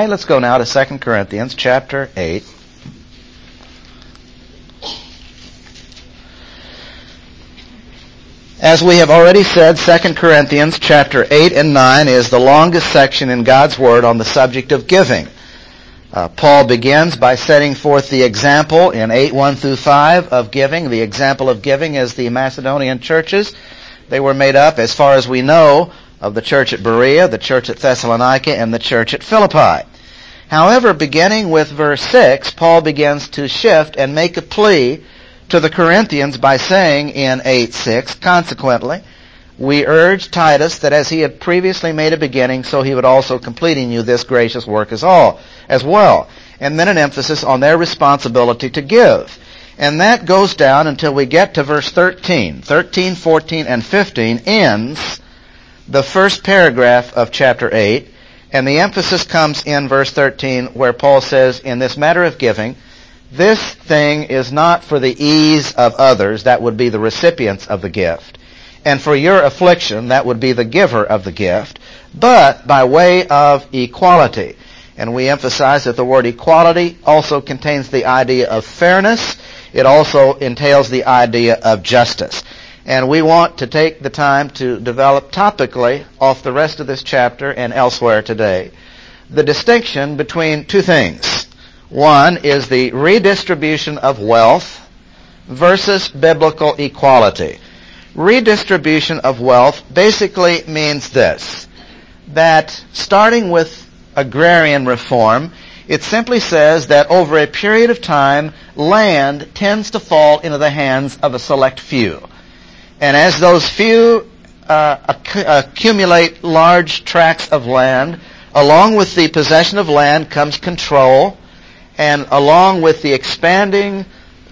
Hey, let's go now to 2 Corinthians chapter 8. As we have already said, 2 Corinthians chapter 8 and 9 is the longest section in God's Word on the subject of giving. Paul begins by setting forth the example in 8:1 through 5 of giving. The example of giving is the Macedonian churches. They were made up, as far as we know, of the church at Berea, the church at Thessalonica, and the church at Philippi. However, beginning with verse 6, Paul begins to shift and make a plea to the Corinthians by saying in 8:6, consequently, we urge Titus that as he had previously made a beginning, so he would also complete in you this gracious work as well. And then an emphasis on their responsibility to give. And that goes down until we get to verse 13. 13, 14, and 15 ends the first paragraph of chapter 8, and the emphasis comes in verse 13 where Paul says, in this matter of giving, this thing is not for the ease of others, that would be the recipients of the gift, and for your affliction, that would be the giver of the gift, but by way of equality. And we emphasize that the word equality also contains the idea of fairness. It also entails the idea of justice. And we want to take the time to develop topically off the rest of this chapter and elsewhere today the distinction between two things. One is the redistribution of wealth versus biblical equality. Redistribution of wealth basically means this, that starting with agrarian reform, it simply says that over a period of time, land tends to fall into the hands of a select few. And as those few accumulate large tracts of land, along with the possession of land comes control, and along with the expanding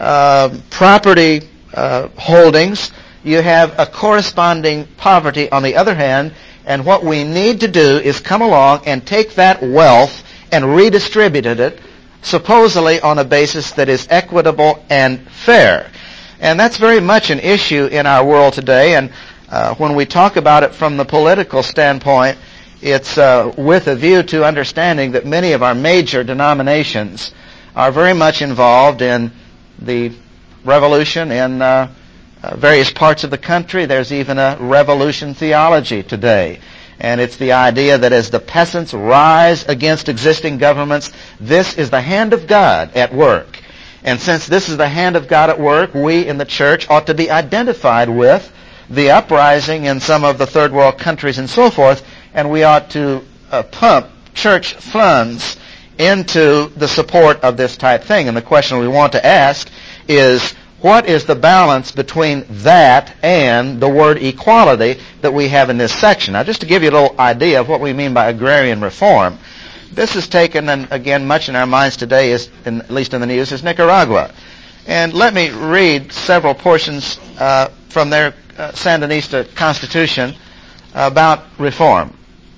property holdings, you have a corresponding poverty on the other hand, and what we need to do is come along and take that wealth and redistribute it, supposedly on a basis that is equitable and fair. And that's very much an issue in our world today, and when we talk about it from the political standpoint, it's with a view to understanding that many of our major denominations are very much involved in the revolution in various parts of the country. There's even a revolution theology today. And it's the idea that as the peasants rise against existing governments, this is the hand of God at work. And since this is the hand of God at work, we in the church ought to be identified with the uprising in some of the third world countries and so forth, and we ought to pump church funds into the support of this type thing. And the question we want to ask is, what is the balance between that and the word equality that we have in this section? Now, just to give you a little idea of what we mean by agrarian reform, this is taken, and again, much in our minds today, at least in the news, is Nicaragua. And let me read several portions from their Sandinista constitution about reform.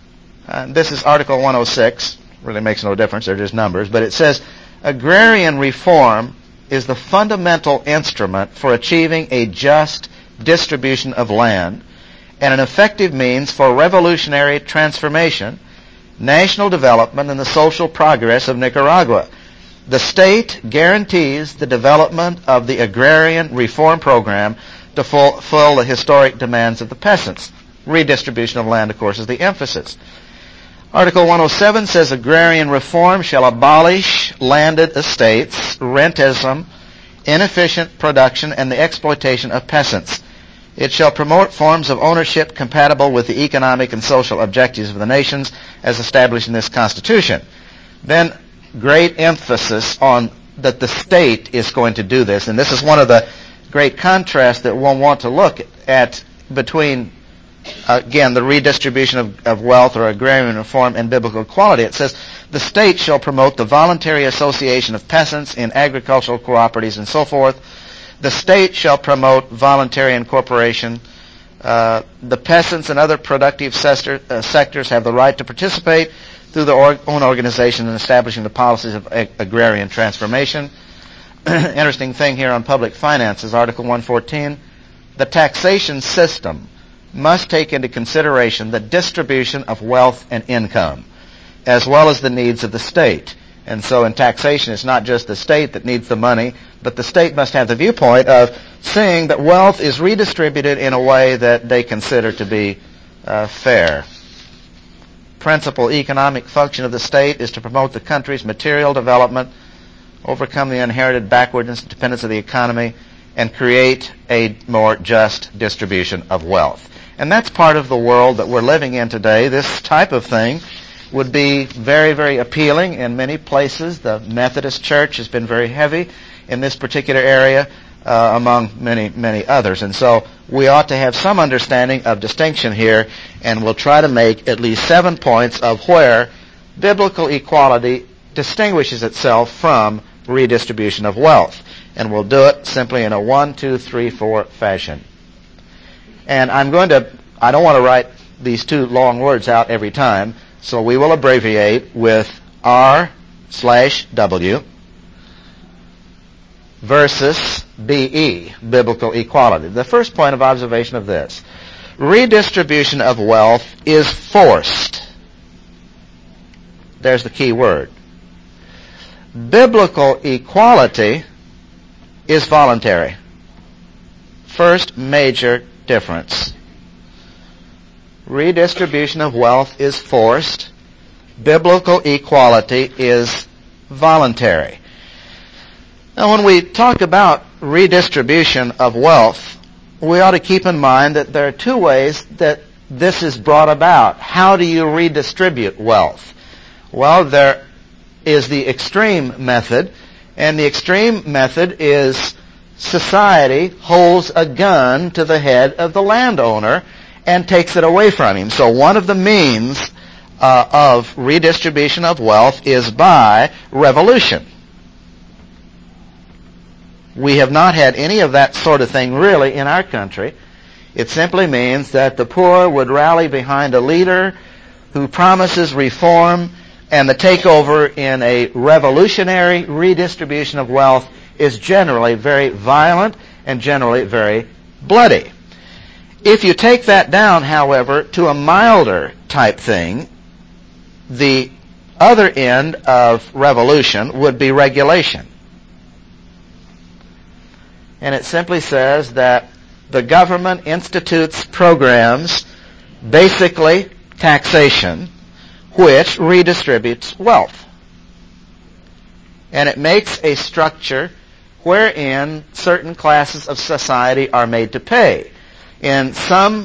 This is Article 106. Really makes no difference. They're just numbers. But it says, agrarian reform is the fundamental instrument for achieving a just distribution of land and an effective means for revolutionary transformation, national development, and the social progress of Nicaragua. The state guarantees the development of the agrarian reform program to fulfill the historic demands of the peasants. Redistribution of land, of course, is the emphasis. Article 107 says agrarian reform shall abolish landed estates, rentism, inefficient production, and the exploitation of peasants. It shall promote forms of ownership compatible with the economic and social objectives of the nations as established in this Constitution. Then great emphasis on that the state is going to do this. And this is one of the great contrasts that we'll want to look at between, again, the redistribution of wealth or agrarian reform and biblical equality. It says, the state shall promote the voluntary association of peasants in agricultural cooperatives and so forth. The state shall promote voluntary incorporation. The peasants and other productive sectors have the right to participate through their own organization in establishing the policies of agrarian transformation. Interesting thing here on public finances, Article 114. The taxation system must take into consideration the distribution of wealth and income. as well as the needs of the state. And so in taxation, it's not just the state that needs the money, but the state must have the viewpoint of seeing that wealth is redistributed in a way that they consider to be fair. Principal economic function of the state is to promote the country's material development, overcome the inherited backwardness and dependence of the economy, and create a more just distribution of wealth. And that's part of the world that we're living in today. This type of thing would be very, very appealing in many places. The Methodist Church has been very heavy in this particular area, among many, many others. And so we ought to have some understanding of distinction here, and we'll try to make at least 7 points of where biblical equality distinguishes itself from redistribution of wealth. And we'll do it simply in a 1, 2, 3, 4 fashion. And I don't want to write these 2 long words out every time, so we will abbreviate with R/W versus BE, biblical equality. The first point of observation of this: redistribution of wealth is forced. There's the key word. Biblical equality is voluntary. First major difference. Redistribution of wealth is forced. Biblical equality is voluntary. Now, when we talk about redistribution of wealth, we ought to keep in mind that there are 2 ways that this is brought about. How do you redistribute wealth? Well, there is the extreme method, and the extreme method is society holds a gun to the head of the landowner and takes it away from him. So one of the means of redistribution of wealth is by revolution. We have not had any of that sort of thing really in our country. It simply means that the poor would rally behind a leader who promises reform, and the takeover in a revolutionary redistribution of wealth is generally very violent and generally very bloody. If you take that down, however, to a milder type thing, the other end of revolution would be regulation. And it simply says that the government institutes programs, basically taxation, which redistributes wealth. And it makes a structure wherein certain classes of society are made to pay. In some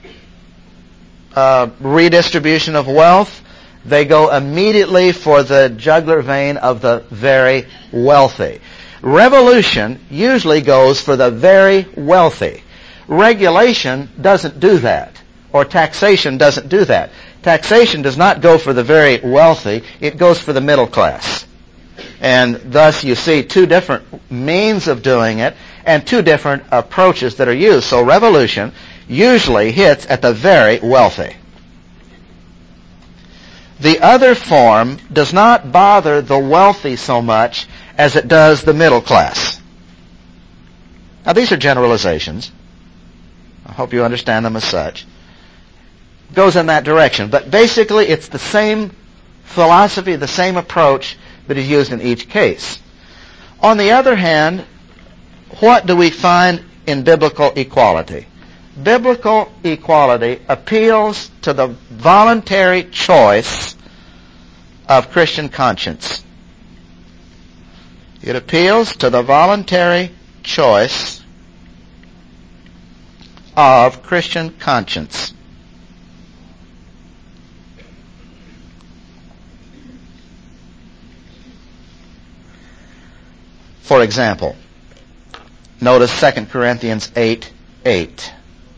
redistribution of wealth, they go immediately for the jugular vein of the very wealthy. Revolution usually goes for the very wealthy. Regulation doesn't do that, or taxation doesn't do that. Taxation does not go for the very wealthy, it goes for the middle class. And thus you see 2 different means of doing it and 2 different approaches that are used. So revolution usually hits at the very wealthy. The other form does not bother the wealthy so much as it does the middle class. Now these are generalizations. I hope you understand them as such. Goes in that direction. But basically it's the same philosophy, the same approach that is used in each case. On the other hand, what do we find in biblical equality? Biblical equality appeals to the voluntary choice of Christian conscience. It appeals to the voluntary choice of Christian conscience. For example, notice 2 Corinthians 8:8.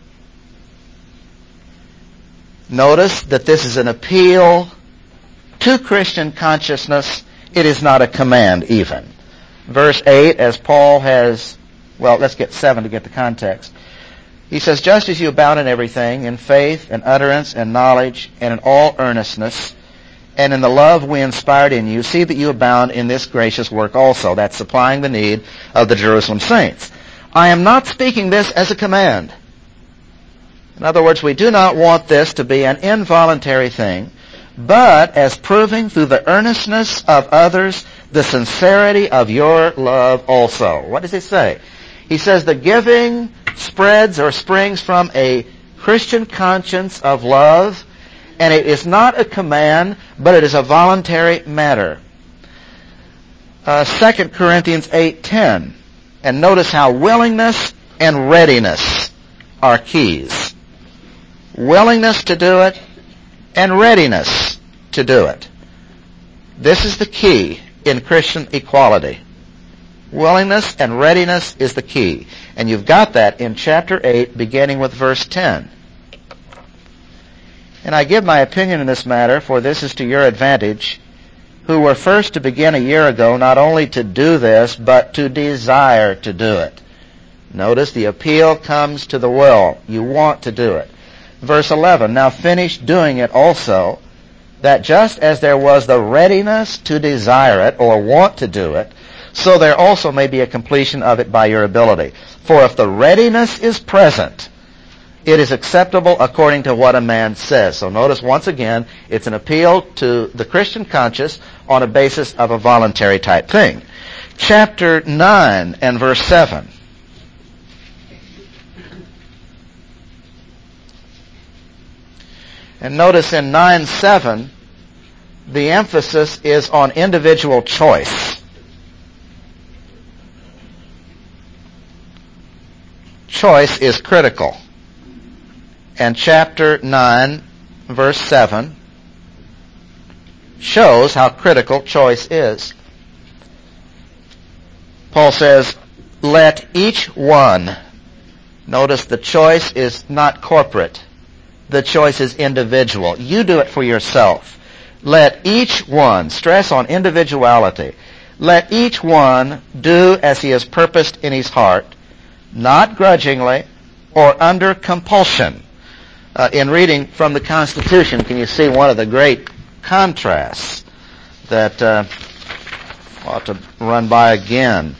Notice that this is an appeal to Christian consciousness. It is not a command even. Verse 8, as Paul has, well, let's get 7 to get the context. He says, just as you abound in everything, in faith and utterance and knowledge and in all earnestness, and in the love we inspired in you, see that you abound in this gracious work also. That's supplying the need of the Jerusalem saints. I am not speaking this as a command. In other words, we do not want this to be an involuntary thing, but as proving through the earnestness of others the sincerity of your love also. What does he say? He says the giving spreads or springs from a Christian conscience of love, and it is not a command, but it is a voluntary matter. 2 Corinthians 8:10. And notice how willingness and readiness are keys. Willingness to do it and readiness to do it. This is the key in Christian equality. Willingness and readiness is the key. And you've got that in chapter 8, beginning with verse 10. And I give my opinion in this matter, for this is to your advantage, who were first to begin a year ago, not only to do this, but to desire to do it. Notice the appeal comes to the will. You want to do it. Verse 11, now finish doing it also, that just as there was the readiness to desire it, or want to do it, so there also may be a completion of it by your ability. For if the readiness is present, it is acceptable according to what a man says. So notice once again, it's an appeal to the Christian conscience on a basis of a voluntary type thing. Chapter 9 and verse 7. And notice in 9:7, the emphasis is on individual choice. Choice is critical. And chapter 9, verse 7, shows how critical choice is. Paul says, let each one, notice the choice is not corporate. The choice is individual. You do it for yourself. Let each one, stress on individuality, let each one do as he has purposed in his heart, not grudgingly or under compulsion. In reading from the Constitution, can you see one of the great contrasts that ought to run by again?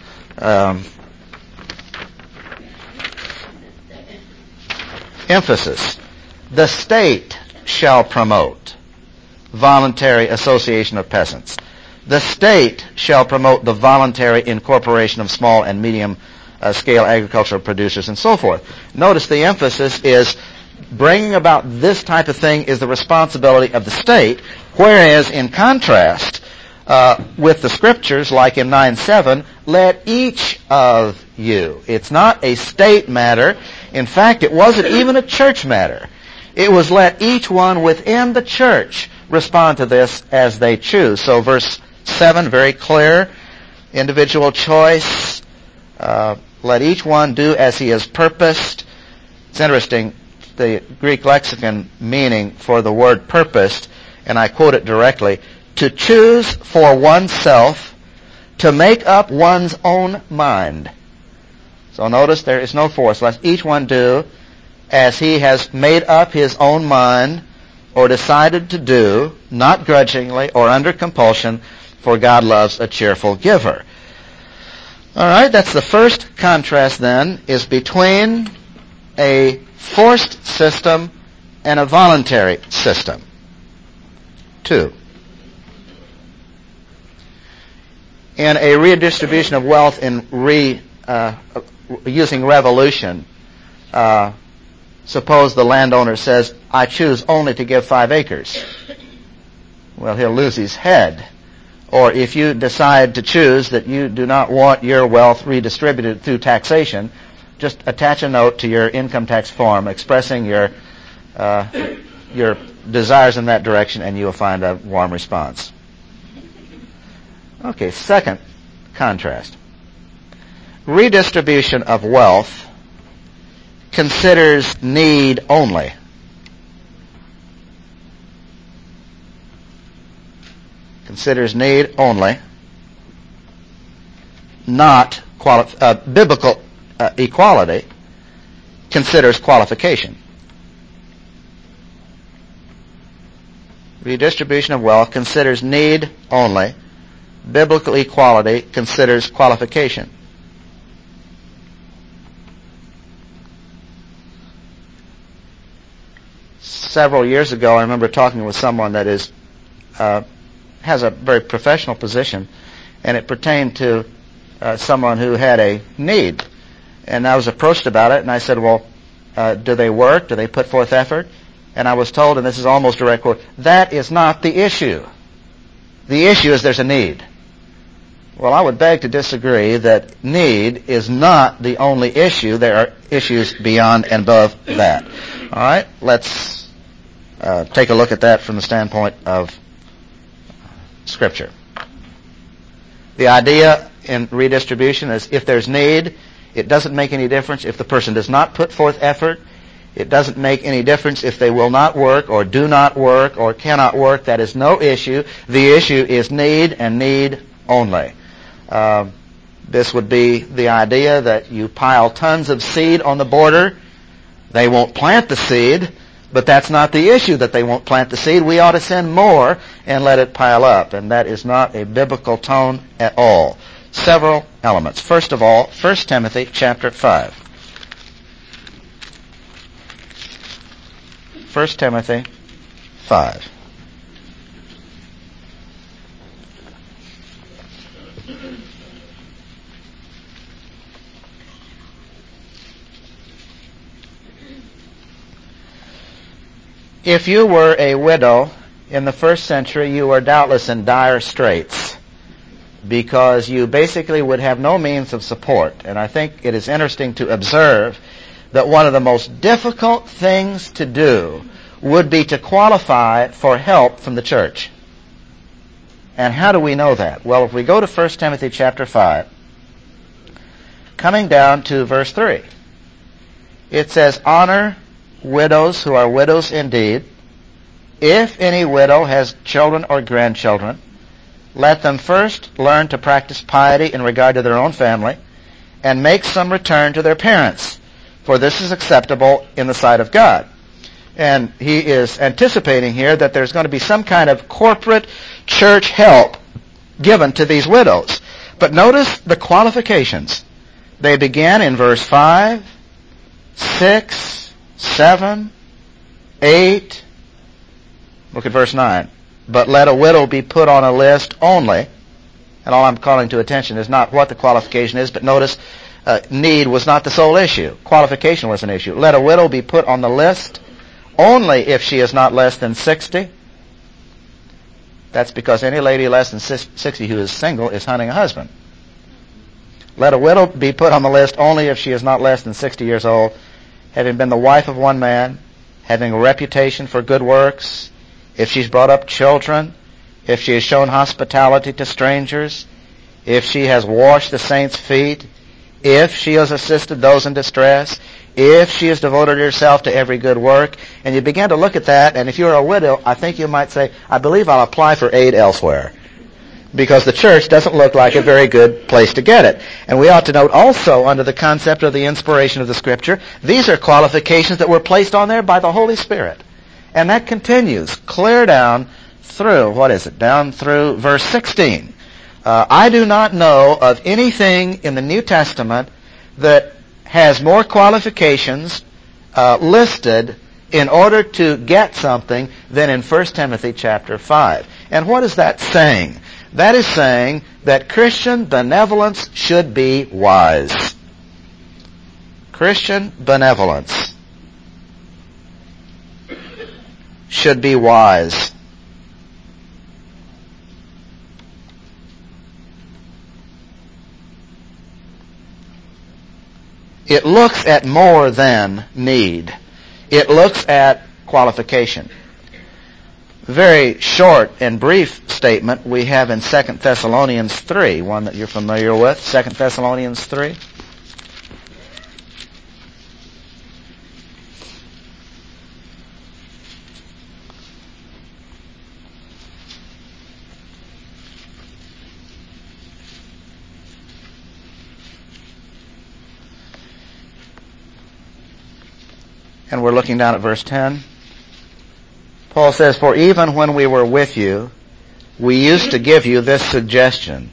Emphasis. The state shall promote voluntary association of peasants. The state shall promote the voluntary incorporation of small and medium scale agricultural producers and so forth. Notice the emphasis is bringing about this type of thing is the responsibility of the state, whereas in contrast with the scriptures, like in 9:7, let each of you. It's not a state matter. In fact, it wasn't even a church matter. It was let each one within the church respond to this as they choose. So verse 7, very clear, individual choice. Let each one do as he has purposed. It's interesting, the Greek lexicon meaning for the word purposed, and I quote it directly, to choose for oneself, to make up one's own mind. So notice there is no force. Let each one do as he has made up his own mind or decided to do, not grudgingly or under compulsion, for God loves a cheerful giver. All right, that's the first contrast then, is between a forced system and a voluntary system. 2. In a redistribution of wealth in using revolution, suppose the landowner says, I choose only to give 5 acres. Well, he'll lose his head. Or if you decide to choose that you do not want your wealth redistributed through taxation, just attach a note to your income tax form expressing your desires in that direction, and you will find a warm response. Okay, second contrast. Redistribution of wealth considers need only. Considers need only, not biblical equality considers qualification. Redistribution of wealth considers need only. Biblical equality considers qualification. Several years ago, I remember talking with someone that is has a very professional position, and it pertained to someone who had a need. And I was approached about it, and I said, well, do they work? Do they put forth effort? And I was told, and this is almost a direct quote, that is not the issue. The issue is there's a need. Well, I would beg to disagree that need is not the only issue. There are issues beyond and above that. All right, let's take a look at that from the standpoint of Scripture. The idea in redistribution is if there's need, it doesn't make any difference if the person does not put forth effort. It doesn't make any difference if they will not work or do not work or cannot work. That is no issue. The issue is need and need only. This would be the idea that you pile tons of seed on the border. They won't plant the seed, but that's not the issue that they won't plant the seed. We ought to send more and let it pile up, and that is not a biblical tone at all. Several elements. First of all, 1 Timothy chapter 5. 1 Timothy 5. If you were a widow in the first century, you were doubtless in dire straits because you basically would have no means of support. And I think it is interesting to observe that one of the most difficult things to do would be to qualify for help from the church. And how do we know that? Well, if we go to 1 Timothy chapter 5, coming down to verse 3, it says, honor widows who are widows indeed. If any widow has children or grandchildren, let them first learn to practice piety in regard to their own family and make some return to their parents, for this is acceptable in the sight of God. And he is anticipating here that there's going to be some kind of corporate church help given to these widows. But notice the qualifications. They begin in verse 5, 6, 7, 8. Look at verse 9. But let a widow be put on a list only. And all I'm calling to attention is not what the qualification is, but notice need was not the sole issue. Qualification was an issue. Let a widow be put on the list only if she is not less than 60. That's because any lady less than 60 who is single is hunting a husband. Let a widow be put on the list only if she is not less than 60 years old, having been the wife of one man, having a reputation for good works, if she's brought up children, if she has shown hospitality to strangers, if she has washed the saints' feet, if she has assisted those in distress, if she has devoted herself to every good work. And you begin to look at that, and if you're a widow, I think you might say, I believe I'll apply for aid elsewhere, because the church doesn't look like a very good place to get it. And we ought to note also, under the concept of the inspiration of the Scripture, these are qualifications that were placed on there by the Holy Spirit. And that continues clear down through, down through verse 16. I do not know of anything in the New Testament that has more qualifications listed in order to get something than in 1 Timothy chapter 5. And what is that saying? That is saying that Christian benevolence should be wise. Christian benevolence should be wise. It looks at more than need. It looks at qualification. Very short and brief statement we have in 2 Thessalonians 3, one that you're familiar with, 2 Thessalonians 3. And we're looking down at verse 10. Paul says, for even when we were with you, we used to give you this suggestion.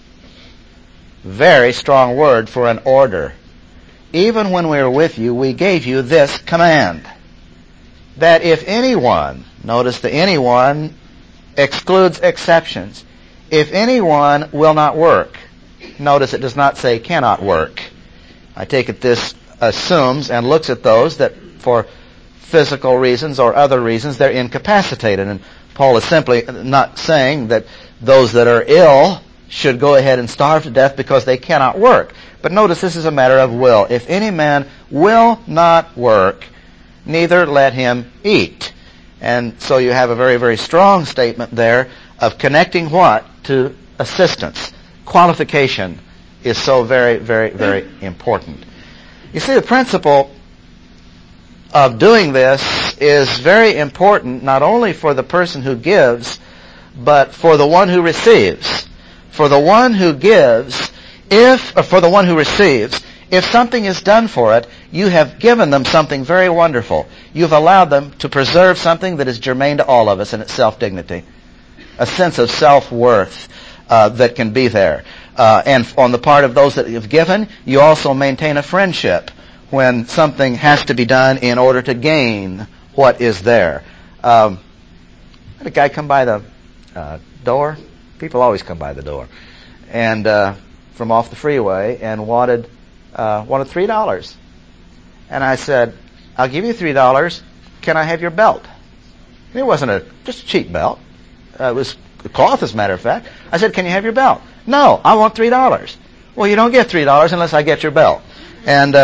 Very strong word for an order. Even when we were with you, we gave you this command. That if anyone, notice the anyone excludes exceptions. If anyone will not work, notice it does not say cannot work. I take it this assumes and looks at those that for physical reasons or other reasons they're incapacitated. And Paul is simply not saying that those that are ill should go ahead and starve to death because they cannot work. But notice this is a matter of will. If any man will not work, neither let him eat. And so you have a very, very strong statement there of connecting what to assistance. Qualification is so very, very, very important. You see, the principle of doing this is very important not only for the person who gives, but for the one who receives. For the one who gives, for the one who receives, if something is done for it, you have given them something very wonderful. You've allowed them to preserve something that is germane to all of us in its self-dignity. A sense of self-worth that can be there. And on the part of those that you've given, you also maintain a friendship when something has to be done in order to gain what is there. Had a guy come by the door. People always come by the door. And from off the freeway and wanted $3. And I said, I'll give you $3. Can I have your belt? And it wasn't just a cheap belt. It was cloth, as a matter of fact. I said, can you have your belt? No, I want $3. Well, you don't get $3 unless I get your belt. And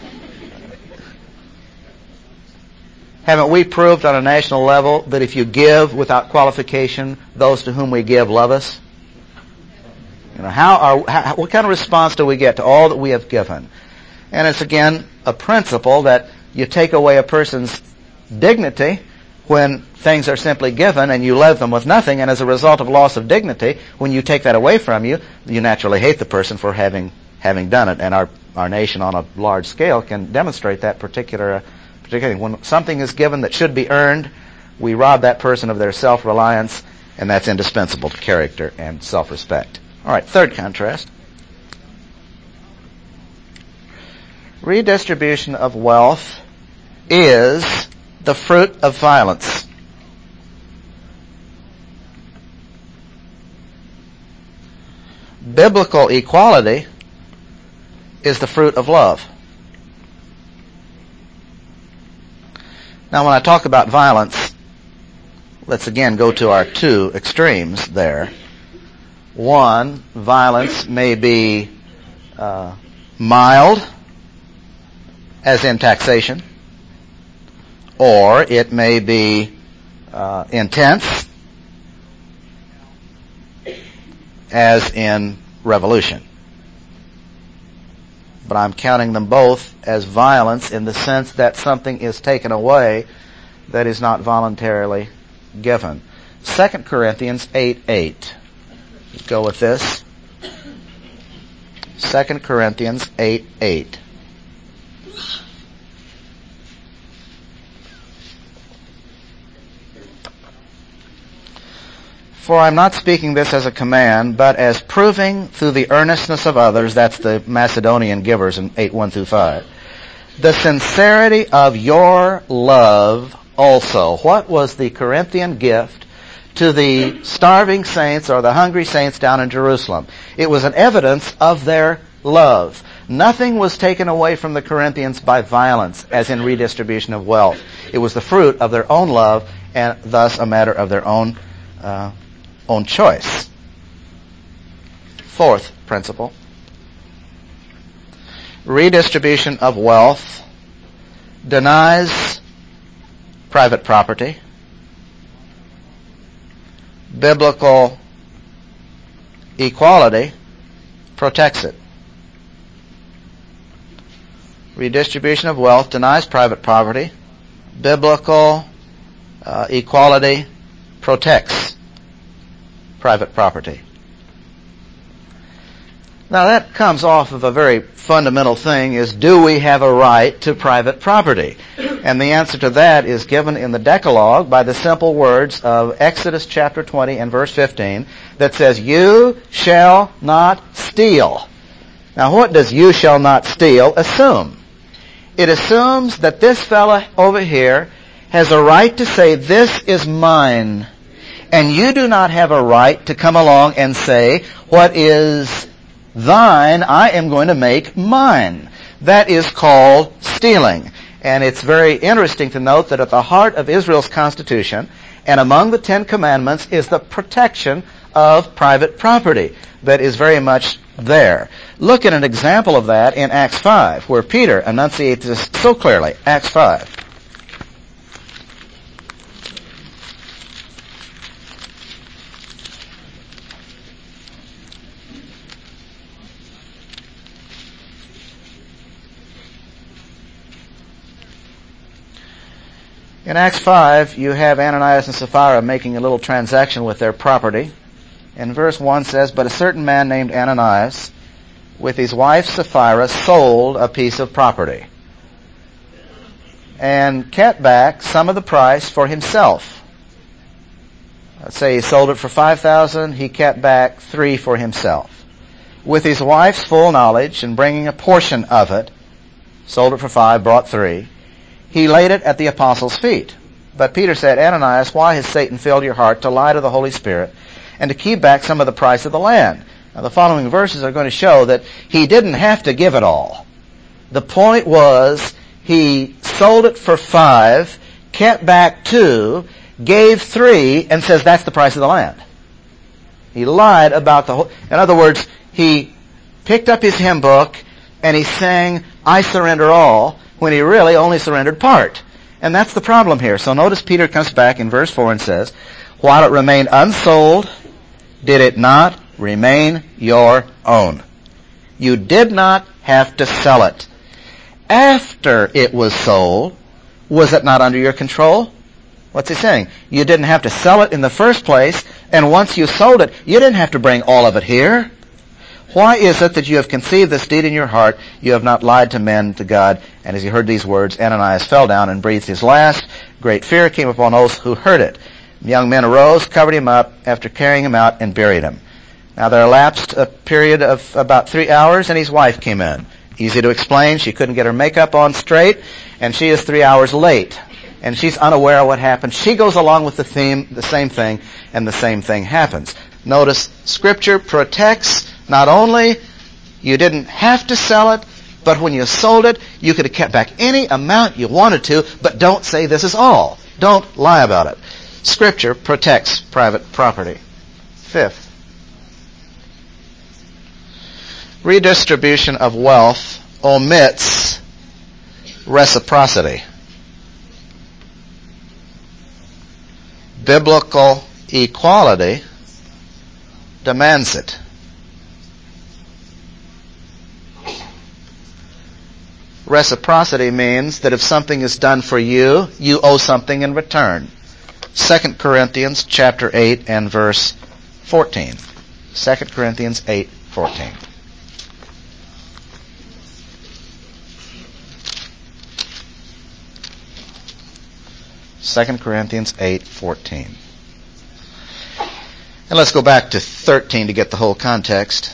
haven't we proved on a national level that if you give without qualification, those to whom we give love us? You know, what kind of response do we get to all that we have given? And it's again a principle that you take away a person's dignity when things are simply given and you leave them with nothing, and as a result of loss of dignity, when you take that away from you, you naturally hate the person for having done it. And our nation on a large scale can demonstrate that particularly. When something is given that should be earned, we rob that person of their self-reliance, and that's indispensable to character and self-respect. All right, third contrast. Redistribution of wealth is the fruit of violence. Biblical equality is the fruit of love. Now, when I talk about violence, let's again go to our two extremes there. One, violence may be mild, as in taxation, or it may be intense, as in revolution. But I'm counting them both as violence in the sense that something is taken away that is not voluntarily given. 2 Corinthians 8:8. Go with this. 2 Corinthians 8:8. For I'm not speaking this as a command, but as proving through the earnestness of others, that's the Macedonian givers in 8:1-5, the sincerity of your love also. What was the Corinthian gift to the starving saints or the hungry saints down in Jerusalem? It was an evidence of their love. Nothing was taken away from the Corinthians by violence, as in redistribution of wealth. It was the fruit of their own love, and thus a matter of their own choice. Fourth principle. Redistribution of wealth denies private property. Biblical equality protects it. Redistribution of wealth denies private property. Biblical equality protects private property. Now that comes off of a very fundamental thing, is do we have a right to private property? And the answer to that is given in the Decalogue by the simple words of Exodus chapter 20 and verse 15 that says, you shall not steal. Now what does you shall not steal assume? It assumes that this fella over here has a right to say, this is mine. And you do not have a right to come along and say, what is thine, I am going to make mine. That is called stealing. And it's very interesting to note that at the heart of Israel's constitution and among the Ten Commandments is the protection of private property that is very much there. Look at an example of that in Acts 5, where Peter enunciates this so clearly. Acts 5. In Acts 5, you have Ananias and Sapphira making a little transaction with their property. And verse 1 says, "But a certain man named Ananias, with his wife Sapphira, sold a piece of property, and kept back some of the price for himself." Let's say he sold it for 5,000, he kept back 3 for himself. With his wife's full knowledge and bringing a portion of it, sold it for 5, brought 3, he laid it at the apostles' feet. But Peter said, "Ananias, why has Satan filled your heart to lie to the Holy Spirit and to keep back some of the price of the land?" Now the following verses are going to show that he didn't have to give it all. The point was he sold it for 5, kept back 2, gave 3, and says that's the price of the land. He lied about the whole... In other words, he picked up his hymn book and he sang, "I surrender all," when he really only surrendered part. And that's the problem here. So notice Peter comes back in verse 4 and says, "While it remained unsold, did it not remain your own? You did not have to sell it. After it was sold, was it not under your control?" What's he saying? You didn't have to sell it in the first place, and once you sold it, you didn't have to bring all of it here. Why is it that you have conceived this deed in your heart? You have not lied to men, to God. And as he heard these words, Ananias fell down and breathed his last. Great fear came upon those who heard it. The young men arose, covered him up, after carrying him out, and buried him. Now there elapsed a period of about 3 hours, and his wife came in. Easy to explain. She couldn't get her makeup on straight, and she is 3 hours late. And she's unaware of what happened. She goes along with the theme, the same thing, and the same thing happens. Notice, Scripture protects not only you didn't have to sell it, but when you sold it, you could have kept back any amount you wanted to, but don't say this is all. Don't lie about it. Scripture protects private property. Fifth, redistribution of wealth omits reciprocity. Biblical equality demands it. Reciprocity means that if something is done for you, you owe something in return. 2 Corinthians chapter 8 and verse 14. 2 Corinthians 8:14. Second Corinthians 8:14. And let's go back to 13 to get the whole context.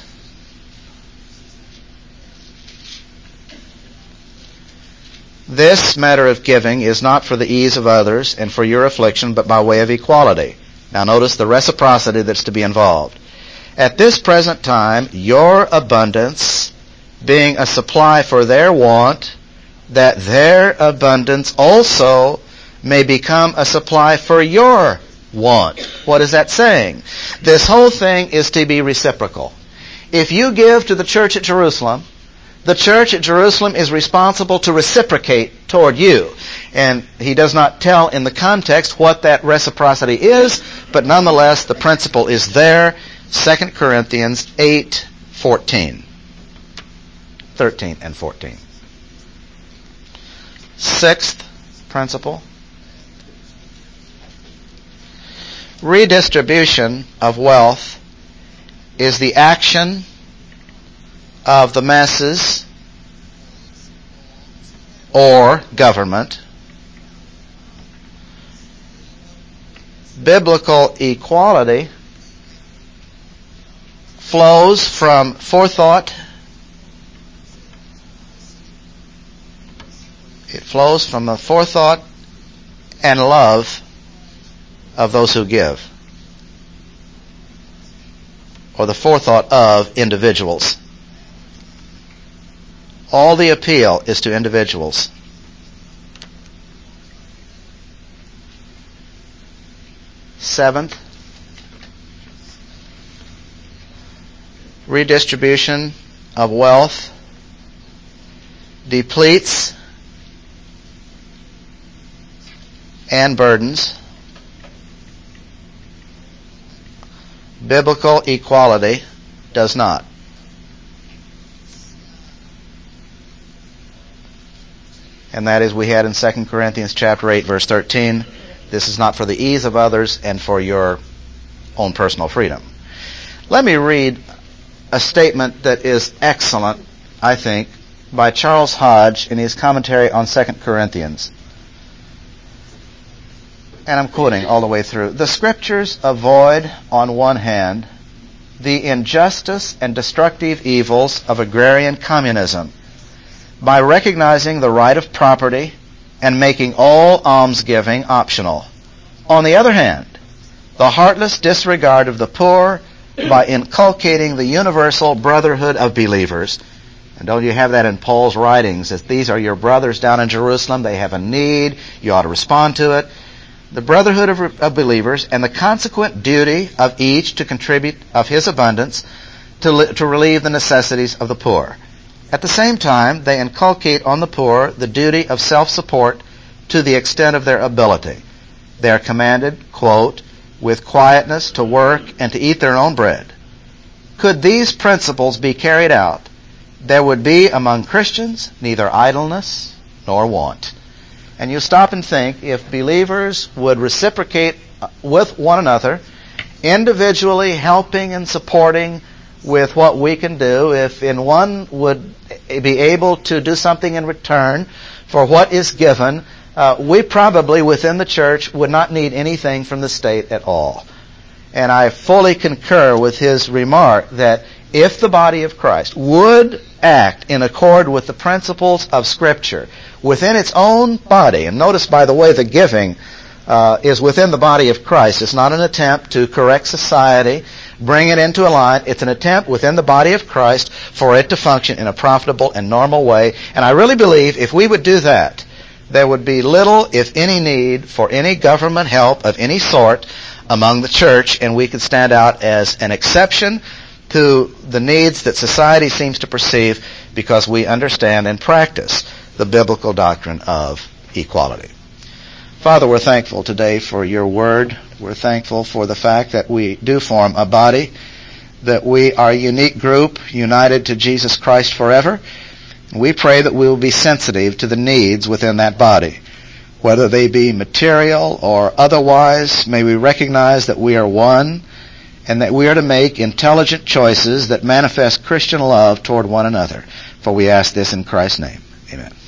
This matter of giving is not for the ease of others and for your affliction, but by way of equality. Now notice the reciprocity that's to be involved. At this present time, your abundance being a supply for their want, that their abundance also may become a supply for your want. What is that saying? This whole thing is to be reciprocal. If you give to the church at Jerusalem, the church at Jerusalem is responsible to reciprocate toward you. And he does not tell in the context what that reciprocity is, but nonetheless the principle is there. 2 Corinthians 8:14. 13 and 14. Sixth principle. Redistribution of wealth is the action of the masses or government. Biblical equality flows from forethought. It flows from the forethought and love of those who give. or the forethought of individuals. All the appeal is to individuals. Seventh, redistribution of wealth depletes and burdens. Biblical equality does not. And that is we had in 2 Corinthians chapter 8 verse 13, this is not for the ease of others and for your own personal freedom. Let me read a statement that is excellent, I think, by Charles Hodge in his commentary on 2 Corinthians. And I'm quoting all the way through. The Scriptures avoid, on one hand, the injustice and destructive evils of agrarian communism by recognizing the right of property and making all almsgiving optional. On the other hand, the heartless disregard of the poor by inculcating the universal brotherhood of believers. And don't you have that in Paul's writings, that these are your brothers down in Jerusalem, they have a need, you ought to respond to it. The brotherhood of believers and the consequent duty of each to contribute of his abundance to relieve the necessities of the poor. At the same time, they inculcate on the poor the duty of self-support to the extent of their ability. They are commanded, quote, with quietness to work and to eat their own bread. Could these principles be carried out, there would be among Christians neither idleness nor want. And you stop and think, if believers would reciprocate with one another, individually helping and supporting with what we can do, if in one would be able to do something in return for what is given, we probably within the church would not need anything from the state at all. And I fully concur with his remark that if the body of Christ would act in accord with the principles of Scripture within its own body, and notice, by the way, the giving is within the body of Christ. It's not an attempt to correct society, bring it into a line. It's an attempt within the body of Christ for it to function in a profitable and normal way. And I really believe if we would do that, there would be little, if any, need for any government help of any sort among the church, and we could stand out as an exception to the needs that society seems to perceive because we understand and practice the biblical doctrine of equality. Father, we're thankful today for your word. We're thankful for the fact that we do form a body, that we are a unique group united to Jesus Christ forever. We pray that we will be sensitive to the needs within that body, whether they be material or otherwise. May we recognize that we are one and that we are to make intelligent choices that manifest Christian love toward one another. For we ask this in Christ's name. Amen.